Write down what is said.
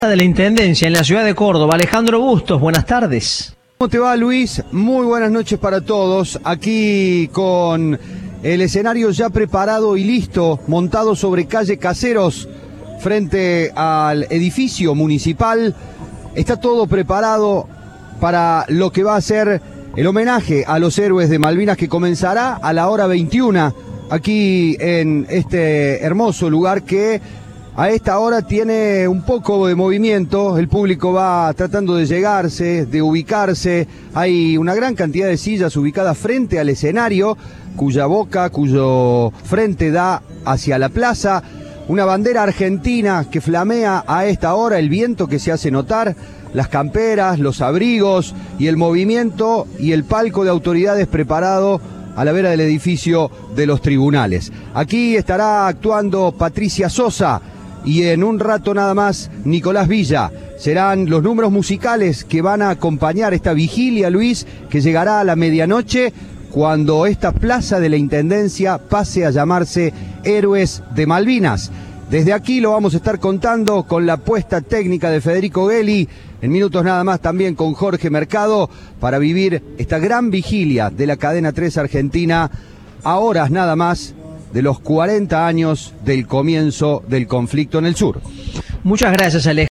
De la Intendencia en la ciudad de Córdoba. Alejandro Bustos, buenas tardes. ¿Cómo te va, Luis? Muy buenas noches para todos. Aquí con el escenario ya preparado y listo, montado sobre calle Caseros, frente al edificio municipal. Está todo preparado para lo que va a ser el homenaje a los héroes de Malvinas, que comenzará a la hora 21, aquí en este hermoso lugar que a esta hora tiene un poco de movimiento. El público va tratando de llegarse, de ubicarse. Hay una gran cantidad de sillas ubicadas frente al escenario, cuyo frente da hacia la plaza. Una bandera argentina que flamea a esta hora, el viento que se hace notar, las camperas, los abrigos y el movimiento y el palco de autoridades preparado a la vera del edificio de los tribunales. Aquí estará actuando Patricia Sosa y en un rato nada más Nicolás Villa. Serán los números musicales que van a acompañar esta vigilia, Luis, que llegará a la medianoche, cuando esta plaza de la Intendencia pase a llamarse Héroes de Malvinas. Desde aquí lo vamos a estar contando con la puesta técnica de Federico Gelli, en minutos nada más también con Jorge Mercado, para vivir esta gran vigilia de la Cadena 3 Argentina, a horas nada más de los 40 años del comienzo del conflicto en el sur. Muchas gracias, Alejandro.